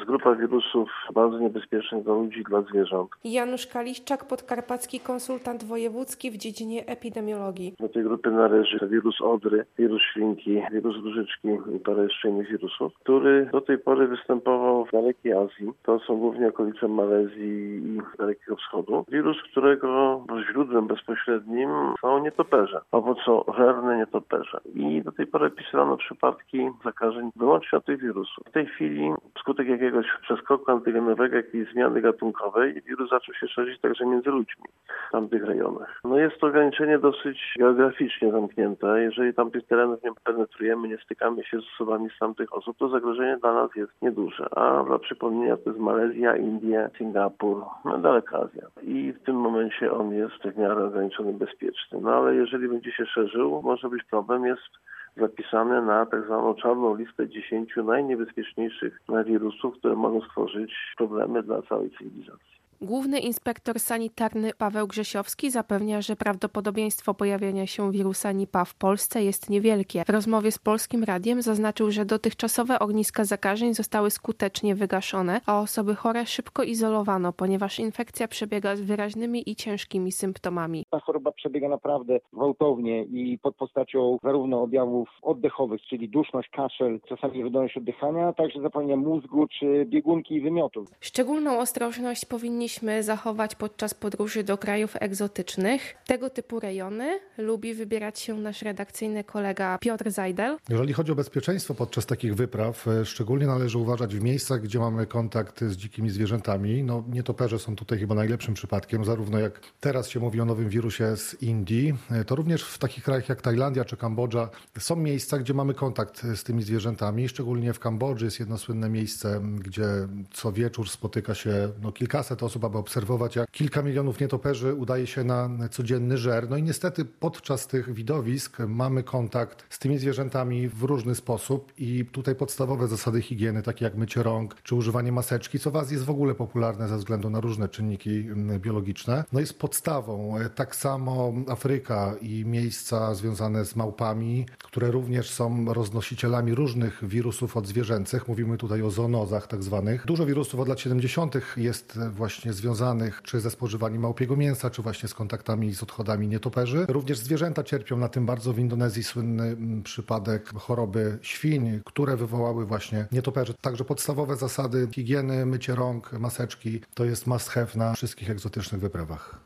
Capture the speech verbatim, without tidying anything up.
grupa wirusów bardzo niebezpiecznych dla ludzi i dla zwierząt. Janusz Kaliszczak, podkarpacki konsultant wojewódzki w dziedzinie epidemiologii. Do tej grupy należy wirus odry, wirus świnki, wirus różyczki i parę jeszcze innych wirusów, który do tej pory występował w dalekiej Azji. To są głównie okolice Malezji i Dalekiego Wschodu. Wirus, którego źródłem bezpośrednim są nietoperze, owocożerne nietoperze. I do tej pory pisano przypadki zakażeń wyłącznie od tych wirusów. W tej chwili wskutek jakiegoś przeskoku antygenowego, jakiejś zmiany gatunkowej, wirus zaczął się szerzyć także między ludźmi w tamtych rejonach. No jest to ograniczenie dosyć geograficznie zamknięte. Jeżeli tamtych terenów nie penetrujemy, nie stykamy się z osobami z tamtych osób, to zagrożenie dla nas jest nieduże. A dla przypomnienia to jest Malezja, Indie, Singapur, no daleka Azja. I w tym momencie on jest w miarę ograniczony bezpieczny. No ale jeżeli będzie się szerzył, może być problem, jest zapisane na tak zwaną czarną listę dziesięciu najniebezpieczniejszych wirusów, które mogą stworzyć problemy dla całej cywilizacji. Główny inspektor sanitarny Paweł Grzesiowski zapewnia, że prawdopodobieństwo pojawienia się wirusa Nipah w Polsce jest niewielkie. W rozmowie z Polskim Radiem zaznaczył, że dotychczasowe ogniska zakażeń zostały skutecznie wygaszone, a osoby chore szybko izolowano, ponieważ infekcja przebiega z wyraźnymi i ciężkimi symptomami. Ta choroba przebiega naprawdę gwałtownie i pod postacią zarówno objawów oddechowych, czyli duszność, kaszel, czasami wydolność oddychania, a także zapalenia mózgu czy biegunki i wymiotów. Szczególną ostrożność powinni Powinniśmy zachować podczas podróży do krajów egzotycznych. Tego typu rejony lubi wybierać się nasz redakcyjny kolega Piotr Zajdel. Jeżeli chodzi o bezpieczeństwo podczas takich wypraw, szczególnie należy uważać w miejscach, gdzie mamy kontakt z dzikimi zwierzętami. No, nietoperze są tutaj chyba najlepszym przypadkiem, zarówno jak teraz się mówi o nowym wirusie z Indii, to również w takich krajach jak Tajlandia czy Kambodża są miejsca, gdzie mamy kontakt z tymi zwierzętami. Szczególnie w Kambodży jest jedno słynne miejsce, gdzie co wieczór spotyka się no, kilkaset osób, aby obserwować, jak kilka milionów nietoperzy udaje się na codzienny żer. No i niestety podczas tych widowisk mamy kontakt z tymi zwierzętami w różny sposób i tutaj podstawowe zasady higieny, takie jak mycie rąk czy używanie maseczki, co w Azji jest w ogóle popularne ze względu na różne czynniki biologiczne, no jest podstawą. Tak samo Afryka i miejsca związane z małpami, które również są roznosicielami różnych wirusów odzwierzęcych. Mówimy tutaj o zoonozach tak zwanych. Dużo wirusów od lat siedemdziesiątych jest właśnie związanych czy ze spożywaniem małpiego mięsa, czy właśnie z kontaktami z odchodami nietoperzy. Również zwierzęta cierpią na tym bardzo. W Indonezji słynny przypadek choroby świń, które wywołały właśnie nietoperzy. Także podstawowe zasady higieny, mycie rąk, maseczki to jest must have na wszystkich egzotycznych wyprawach.